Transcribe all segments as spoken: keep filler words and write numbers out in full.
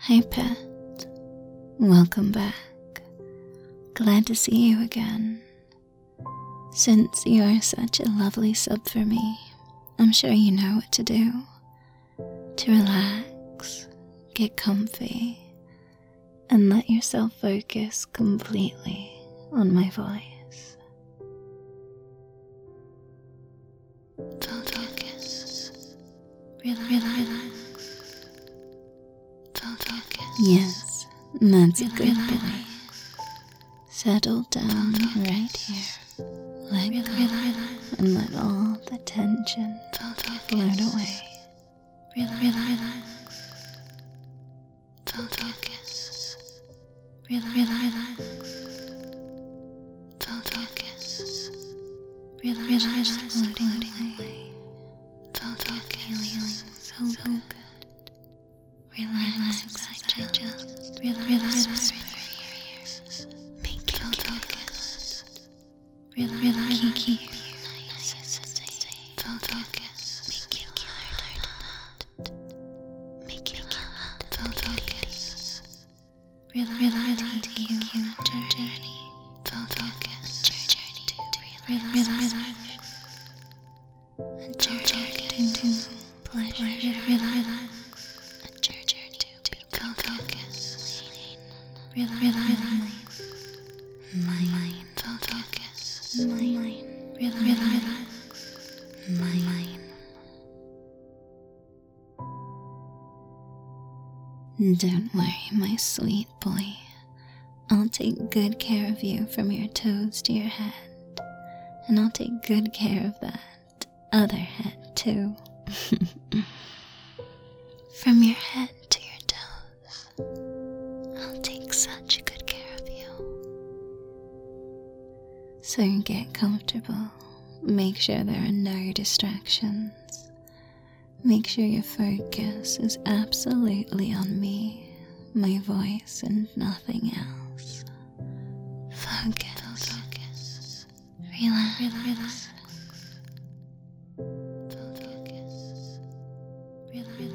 Hey pet, welcome back. Glad to see you again. Since you are such a lovely sub for me, I'm sure you know what to do. To relax, get comfy, and let yourself focus completely on my voice. Focus. Relax. Relax. Yes, that's a good boy. Settle down right here. Let go and let all the tension float away. Relax. Focus. Relax. Focus. Relax. Floating away. Focus. So good. Relax as I just relax whisper in your ears. Make you focus. Relax, keep you nice and safe. Focus. Make you alert. Make you alert. Focus. Relax, take you on a journey. Focus. A journey to relax. A journey to pleasure. Relax. Relax. Mind. Focus. Mind. Relax. Mind. Don't worry, my sweet boy. I'll take good care of you from your toes to your head. And I'll take good care of that other head too. From your head to your toes. I'll take such good care of you. So get comfortable. Make sure there are no distractions. Make sure your focus is absolutely on me, my voice, and nothing else. Focus. Focus. Relax. Relax. Focus. Relax.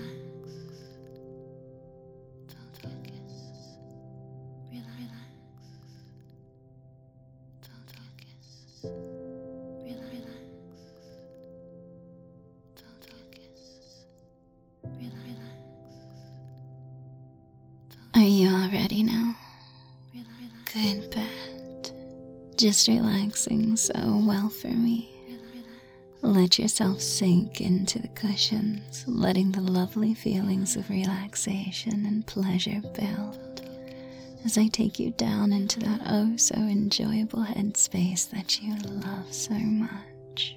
Are you all ready now? Good, pet. Just relaxing so well for me. Let yourself sink into the cushions, letting the lovely feelings of relaxation and pleasure build as I take you down into that oh so enjoyable headspace that you love so much.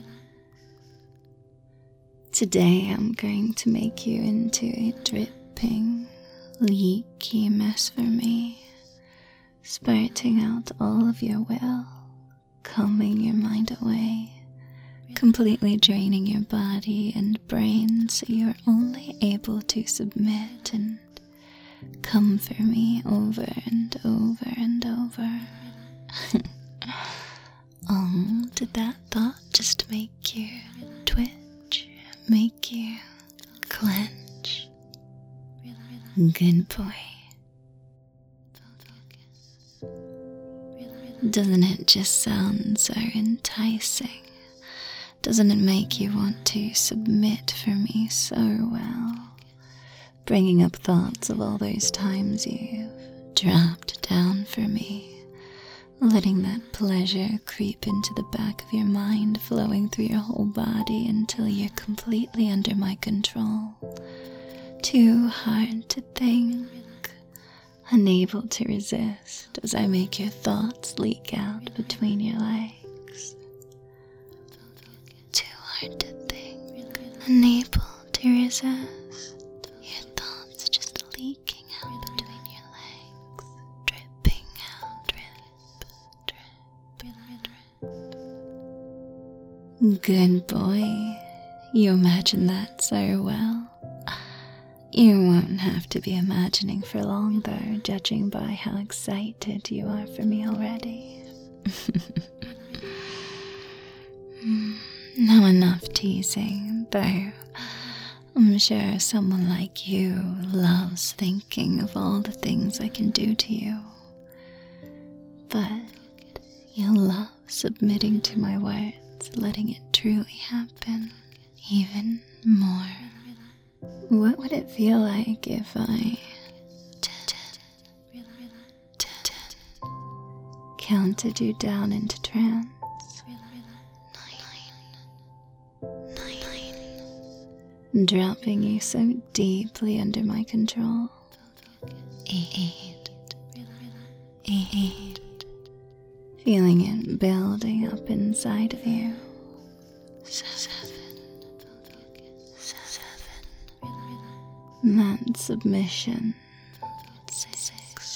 Today I'm going to make you into a dripping, leaky mess for me, spurting out all of your will, calming your mind away, completely draining your body and brain so you're only able to submit and come for me over and over and over. Oh, did that thought just make you twitch, make you clench? Good boy. Doesn't it just sound so enticing? Doesn't it make you want to submit for me so well? Bringing up thoughts of all those times you've dropped down for me, letting that pleasure creep into the back of your mind, flowing through your whole body until you're completely under my control. Too hard to think, unable to resist as I make your thoughts leak out between your legs. Too hard to think, unable to resist. Your thoughts just leaking out between your legs, dripping out, drip, drip, drip. Good boy. You imagine that so well. You won't have to be imagining for long though, judging by how excited you are for me already. Now enough teasing, though I'm sure someone like you loves thinking of all the things I can do to you. But you love submitting to my words, letting it truly happen even more. What would it feel like if I counted you down into trance? Dropping you so deeply under my control. Eight. Eight. Feeling it building up inside of you. Seven. Seven. That submission. Six.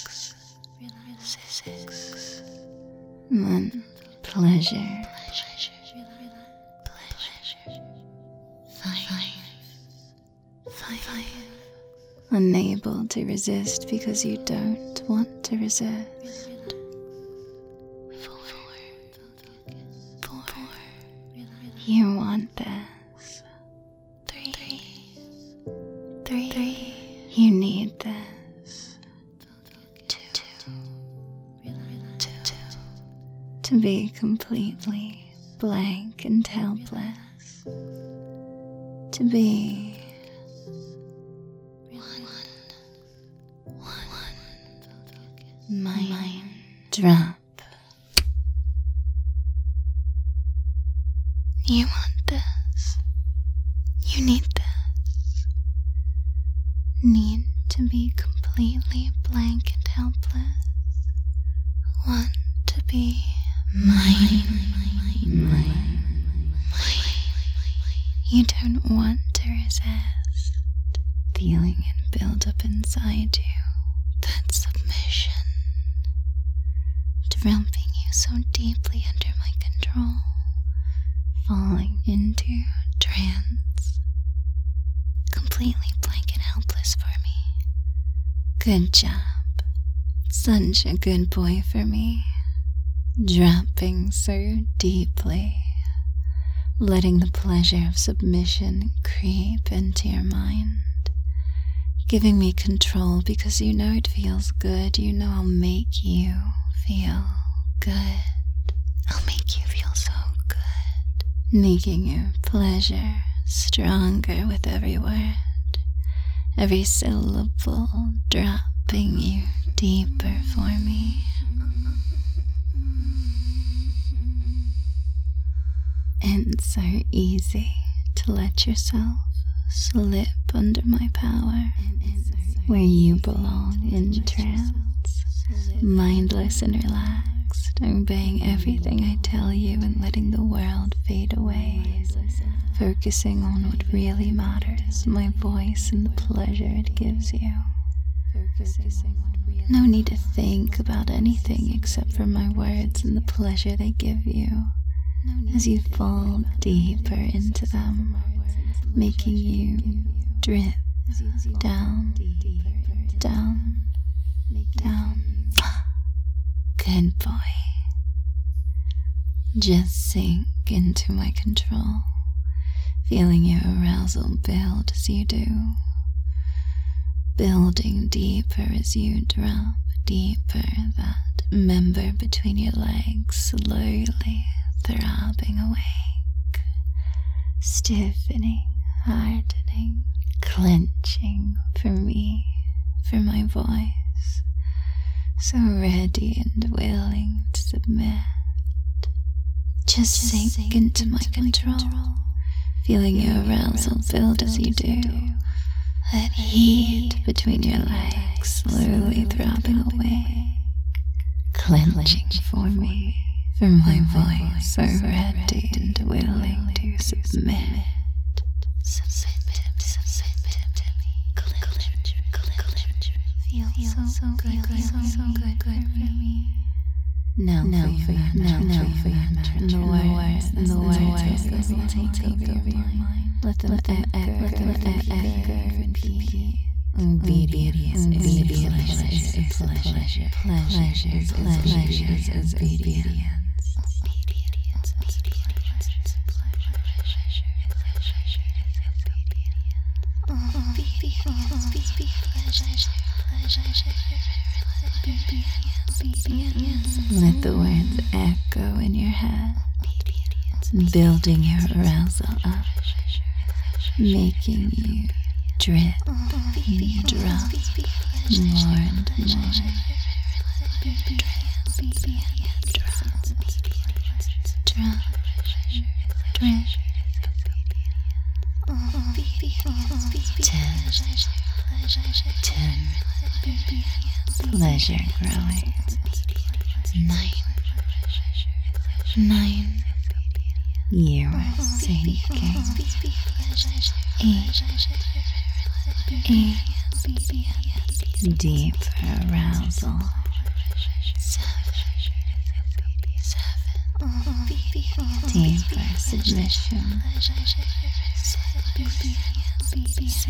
Six. That pleasure. Unable to resist because you don't want to resist. Four. Four. You want this. Three. Three. You need this. Two. Two. To be completely blank and helpless. To be Mind drop. You want this. You need this. Need to be completely blank and helpless. Want to be mine. Mine. You don't want to resist. Feeling it build up inside you. That submission. Dumping you so deeply under my control, falling into trance, completely blank and helpless for me. Good job, such a good boy for me, dropping so deeply, letting the pleasure of submission creep into your mind, giving me control because you know it feels good, you know I'll make you feel good. I'll make you feel so good. Making your pleasure stronger with every word, every syllable dropping you deeper for me. It's so easy to let yourself slip under my power, where you belong in trance. Mindless and relaxed, obeying everything I tell you and letting the world fade away, focusing on what really matters, my voice and the pleasure it gives you. No need to think about anything except for my words and the pleasure they give you, as you fall deeper into them, making you drift down, down, down. Good boy. Just sink into my control, feeling your arousal build as you do, building deeper as you drop deeper, that member between your legs slowly throbbing awake, stiffening, hardening, clenching for me, for my voice, so ready and willing to submit. Just, Just sink into my control, control, feeling your arousal build as you do, that heat between your legs slowly throbbing awake, clenching for me, for my voice so ready and willing to submit. Feel so, so good, so, so good, good for me. Now, now for your now, now for your and the words, and the words that will take over your mind. Let them echo, let them echo, repeat. Obedience, obedience is pleasure, pleasure is pleasure is obedience. Let the words echo in your head, building your arousal up, making you drip and drop more and more. Drop, drip, ten, ten, pleasure growing, nine, nine, you are sinking, eight, eight, deeper arousal, seven, seven, deeper submission, six,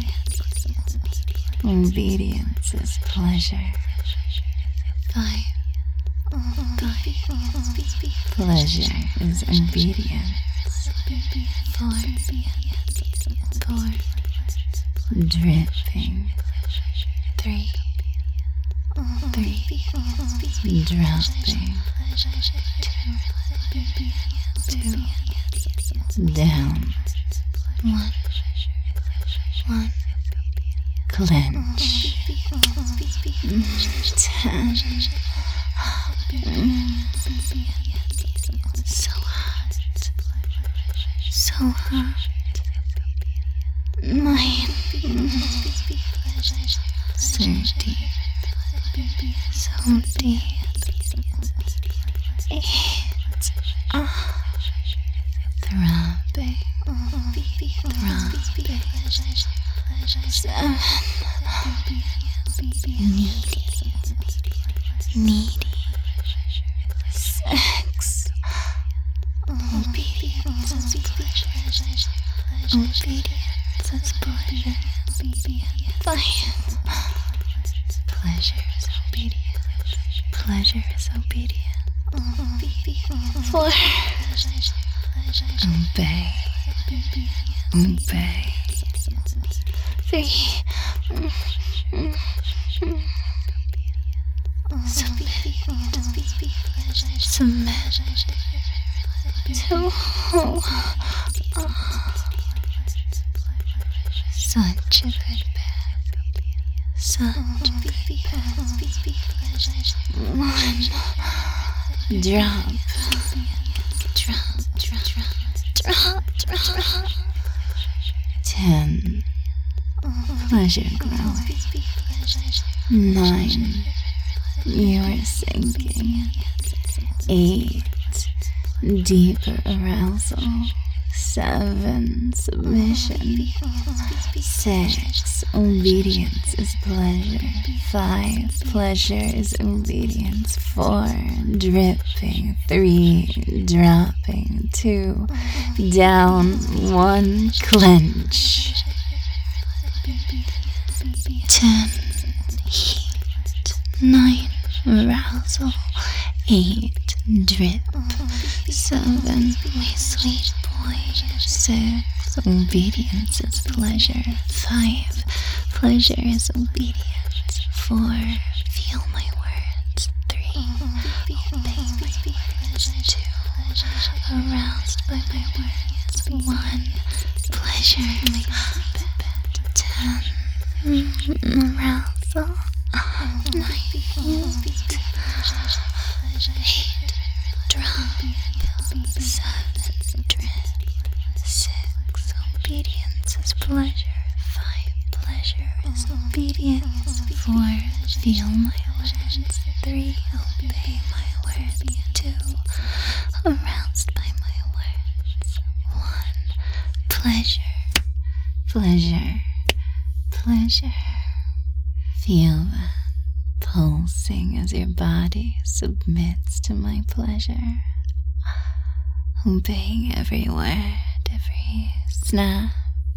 obedience is pleasure, five, five, pleasure is obedience, four, four, dripping, three, three, dropping, two, two, down, one, one, clench, ten, so hot, so hot, nine, so deep, so deep, eight, ah, throbbing, throbbing, seven, needy, needy, six, obedience is pleasure, obedience is pleasure, five, pleasure is obedience, pleasure is obedience, four, obey, obey, three, submit, submit, two, such a good bed, such a good bed, one, drop, drop, drop, drop, drop, drop, ten, pleasure growing, nine, you are sinking, eight, deeper arousal, seven, submission, six, obedience is pleasure, five, pleasure is obedience, four, dripping, three, dropping, two, down, one, clench, ten, heat, nine, arousal, eight, drip, seven, my sweet boy, six, obedience is pleasure, five, pleasure is obedience, four, feel my words, three, obey my words, two, aroused by my words, one, pleasure my habit, ten, arousal, nine, eight, drop, seven, drip, six, obedience is pleasure, five, pleasure is obedience, four, feel my words, three, obey my words, two, aroused by my words, one, pleasure, pleasure, pleasure, feel that pulsing as your body submits to my pleasure, obeying every word, every snap.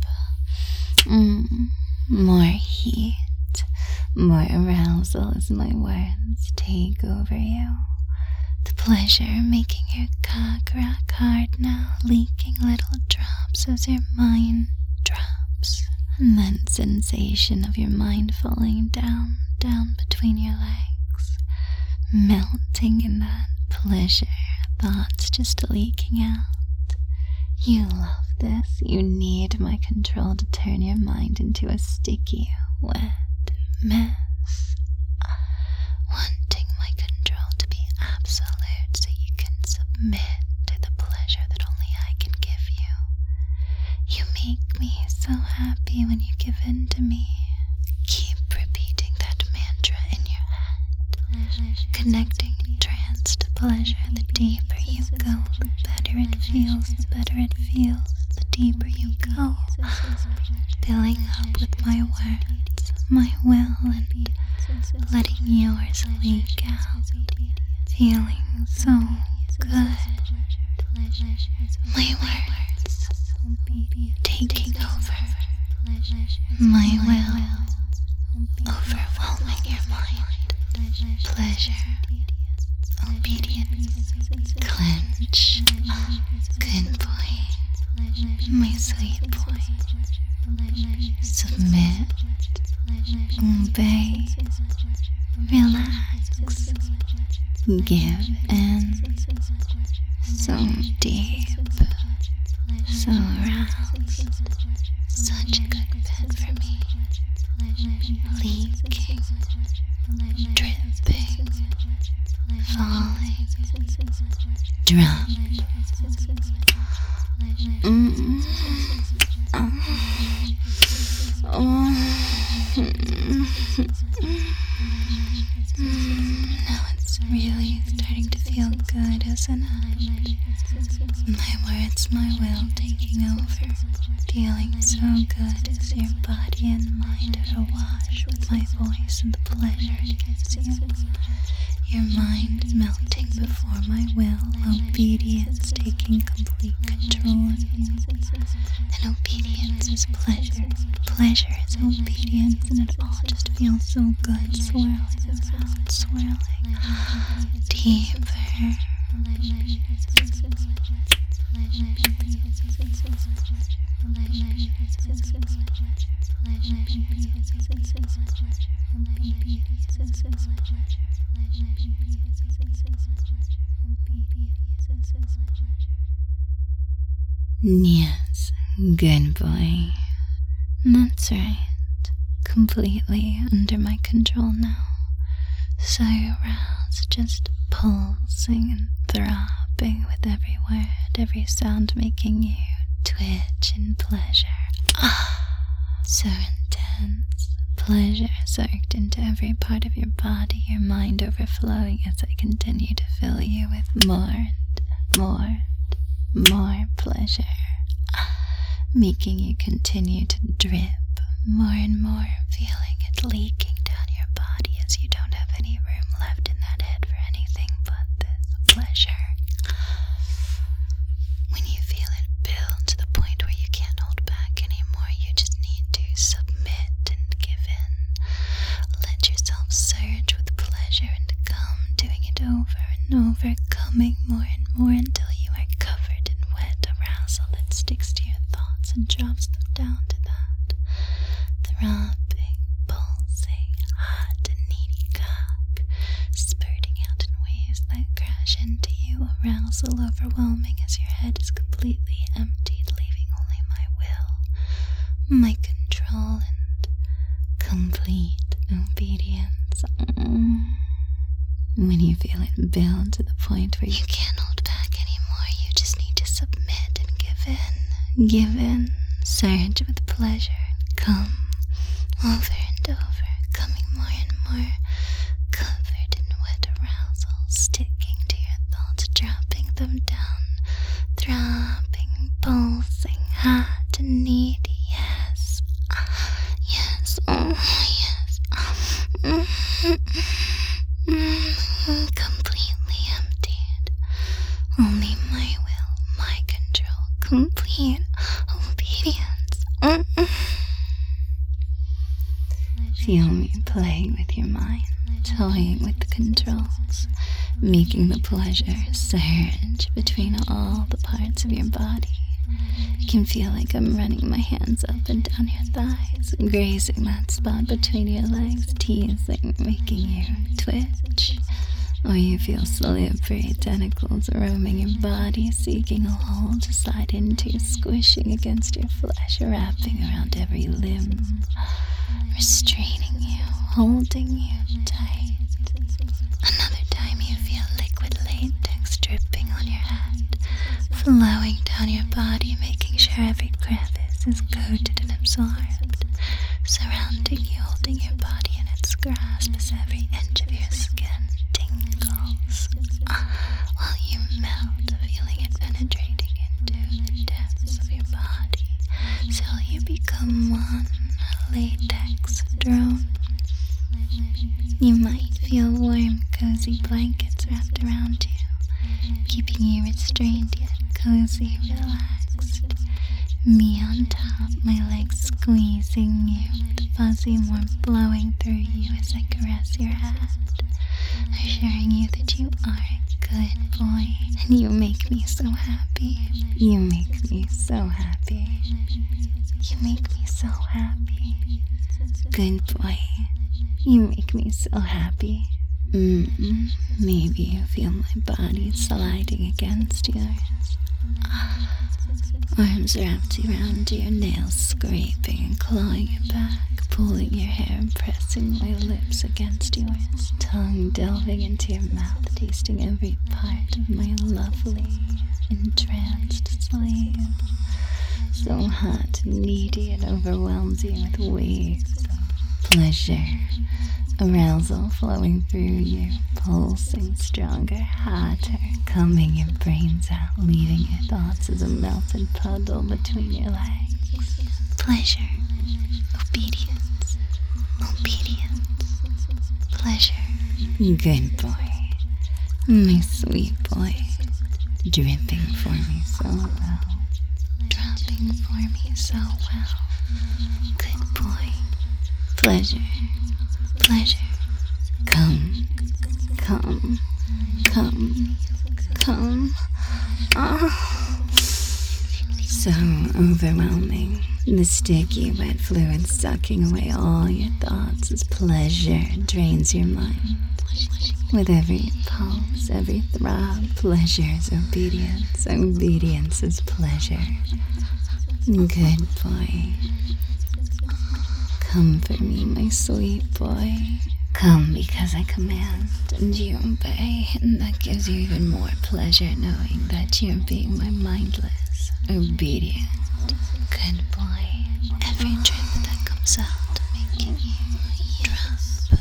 Mm, more heat, more arousal as my words take over you. The pleasure making your cock rock hard now, leaking little drops as your mind drops. And that sensation of your mind falling down, down between your legs, melting in that pleasure, thoughts just leaking out. You love this. You need my control to turn your mind into a sticky, wet mess. Wanting my control to be absolute so you can submit to the pleasure that only I can give you. You make me so happy when you give in to me. Keep repeating that mantra in your head, connecting trance to pleasure. The deeper you go, the better it feels, the better it feels, the deeper you go, filling up with my words, my will, and letting yours leak out, feeling so good. My words taking over, my will overwhelming your mind. Pleasure, obedience, clench, good boy, my sweet boy, submit, obey, relax, give in, so deep, so roused, such a good bed for me, leaking, dripping, falling, drop. Mm. Oh. Now it's really starting to feel good, isn't it? My words, my will taking over, feeling so good as your body and mind are awash with my voice and the pleasure it gives you. Your mind melting before my will, obedience taking complete control of you. And obedience is pleasure, pleasure is obedience, and it all just feels so good, swirling around, swirling deeper. Yes, good boy. That's right. Completely under my control now. So aroused, just pulsing and throbbing with every word, every sound making you twitch in pleasure. Ah, so intense. Pleasure soaked into every part of your body, your mind overflowing as I continue to fill you with more and more and more pleasure, making you continue to drip more and more, feeling it leaking down your body as you don't have any room left in that head for anything but this pleasure. When you feel it build to the point where you can't hold back anymore, you just need to submit and give in. Let yourself surge with pleasure and come, doing it over and over, coming more and more until you are covered in wet arousal that sticks to your thoughts and drops them down to that throbbing, pulsing, hot and needy cock, spurting out in waves that crash into you, arousal overwhelming as your head is completely emptied, leaving only my will, my control, and complete obedience. Mm. When you feel it build to the point where you can't hold back anymore, you just need to submit and give in. Give in, surge with pleasure, and come over and over, coming more and more, covered in wet arousal, sticking to your thoughts, dropping them down, throbbing, pulsing, hot and needy. Yes, yes, oh yes. Mm-hmm. Completely emptied. Only my will, my control, complete obedience. Mm-hmm. Feel me playing with your mind, toying with the controls, making the pleasure surge between all the parts of your body, I can feel like I'm running my hands up and down your thighs, grazing that spot between your legs, teasing, making you twitch. Or you feel slippery tentacles roaming your body, seeking a hole to slide into, squishing against your flesh, wrapping around every limb, restraining you, holding you tight. Another time you feel liquid latex dripping on your head, flowing down your body, making sure every crevice is coated and absorbed, surrounding you, holding your body in its grasp as every inch of your skin tingles, while you melt, feeling it penetrating into the depths of your body, till you become one latex drone. You might feel warm, cozy blankets wrapped around you, keeping you restrained yet cozy, relaxed. Me on top, my legs squeezing you, the fuzzy warmth blowing through you as I caress your head, assuring you that you are a good boy, and you make me so happy. You make me so happy. You make me so happy. Good boy. You make me so happy. Mm-mm. Maybe you feel my body sliding against yours. Arms wrapped around your nails, scraping and clawing your back, pulling your hair and pressing my lips against yours, tongue delving into your mouth, tasting every part of my lovely, entranced slave. So hot and needy it overwhelms you with waves of pleasure, arousal flowing through you, pulsing stronger, hotter, combing your brains out, leaving your thoughts as a melted puddle between your legs. Pleasure, obedience, obedience, pleasure. Good boy, my sweet boy, dripping for me so well, dropping for me so well. Good boy, pleasure. Pleasure. Come, come, come, come. Oh. So overwhelming. The sticky wet fluid sucking away all your thoughts as pleasure drains your mind. With every pulse, every throb, pleasure is obedience. Obedience is pleasure. Good boy. Come for me, my sweet boy. Come because I command and you obey, and that gives you even more pleasure knowing that you're being my mindless, obedient, good boy. Every drip that comes out, making you drop,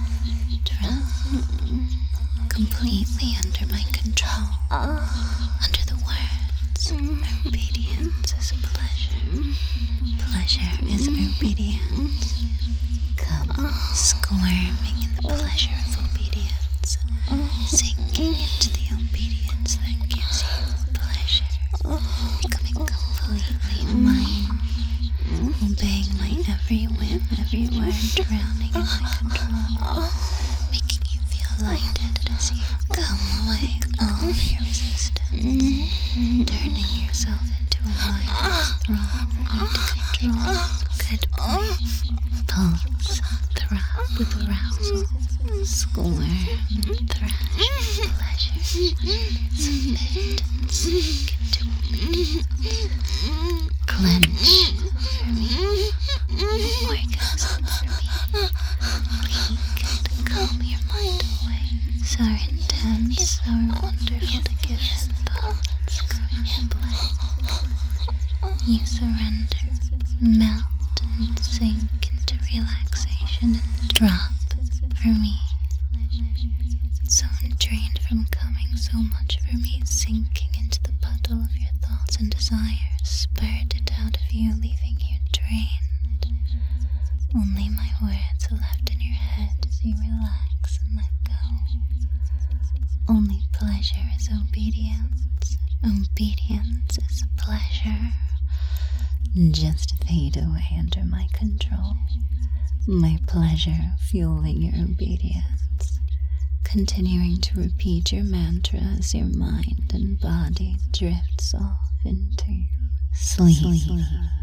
drop, completely under my control, under the words, obedience is pleasure. Pleasure is obedience. Come, squirming in the pleasure of obedience, sinking into the obedience that gives you pleasure, becoming completely mine, obeying my every whim, every word, drowning in my control, making you feel lighted as you come away all of your resistance, turning yourself into a mindless throb ready to control. Good boy. Pulse, throb with arousal, squirm, thrash, pleasure, submit and sink into obedience, clench for me, orgasm for me, leak and calm your mind away, so intense, so wonderful to give his thoughts and blank. You surrender, melt and sink into relaxation and drop for me. So drained from coming, so much for me, sinking into the puddle of your thoughts and desires, spurted out of you, leaving you drained. Only my words are left in your head as you relax and let go. Only pleasure is obedience. Obedience is pleasure. Just fade away under my control. My pleasure fueling your obedience. Continuing to repeat your mantra as your mind and body drifts off into sleep. sleep.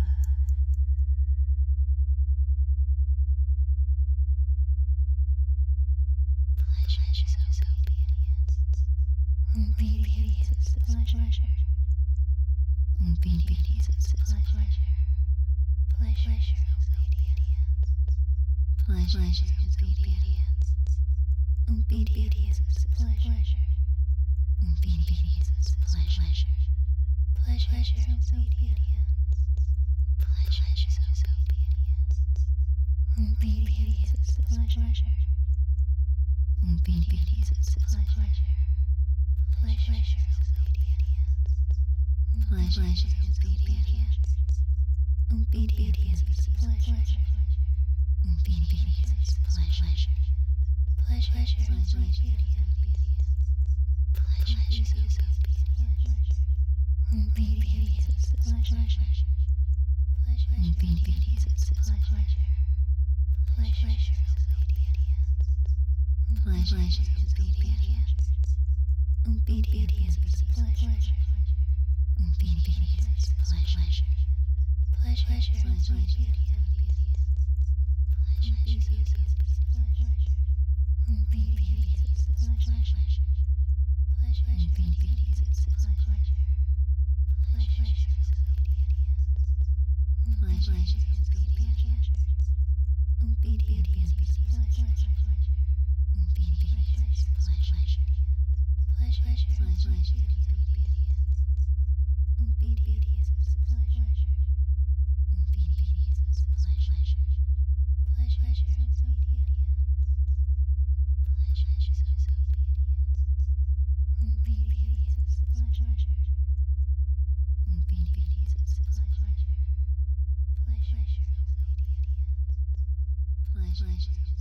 Obedience is pleasure. Obedience is pleasure. Pleasure is obedience. Pleasure is obedience. Obedience is pleasure. Obedience is pleasure. Pleasure is obedience. Pleasure is obedience. Obedience is pleasure. Obedience is pleasure. Pleasure is obedience. Pleasure is obedience. Obedience is pleasure. Obedience is pleasure. Pleasure is obedience. Pleasure is obedience. Obedience is pleasure. Obedience is pleasure. Pleasure is obedience. Pleasure is obedience. Obedience is pleasure. Obedience is pleasure. Pleasure is obedience. Obedience is pleasure. Obedience is pleasure. Pleasure is obedience. Pleasure is obedience. Pleasure is obedience. Obedience is pleasure. Obedience is pleasure. Pleasure is obedience. Obedience is pleasure. Obedience is pleasure. Pleasure is obedience. Pleasure is obedience. Obedience is pleasure. Obedience is pleasure. Pleasure is obedience. Pleasure is